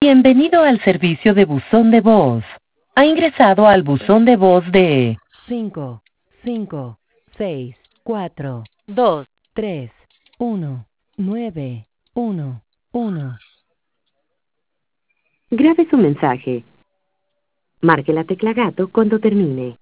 Bienvenido al servicio de buzón de voz. Ha ingresado al buzón de voz de 5, 5, 6, 4, 2, 3, 1, 9, 1, 1. Grabe su mensaje. Marque la tecla gato cuando termine.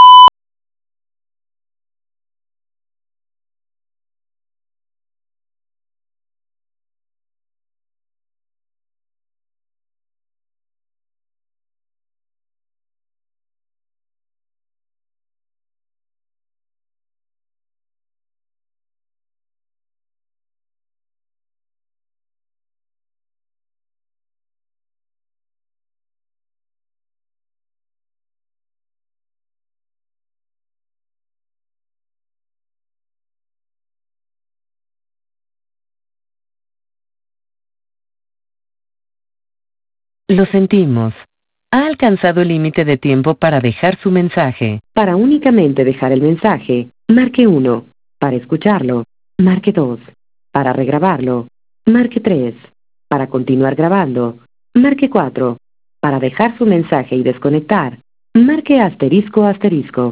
Lo sentimos. Ha alcanzado el límite de tiempo para dejar su mensaje. Para únicamente dejar el mensaje, marque 1. Para escucharlo, marque 2. Para regrabarlo, marque 3. Para continuar grabando, marque 4. Para dejar su mensaje y desconectar, marque asterisco asterisco.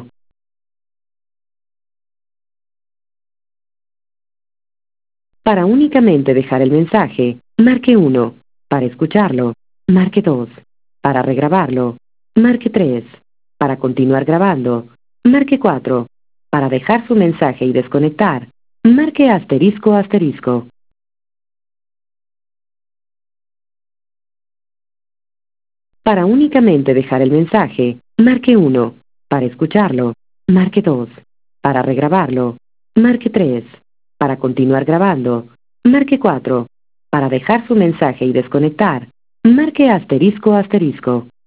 Para únicamente dejar el mensaje, marque 1. Para escucharlo, marque 2. Para regrabarlo, marque 3. Para continuar grabando, marque 4. Para dejar su mensaje y desconectar, marque asterisco asterisco. Para únicamente dejar el mensaje, marque 1. Para escucharlo, marque 2. Para regrabarlo, marque 3. Para continuar grabando, marque 4. Para dejar su mensaje y desconectar, marque asterisco asterisco.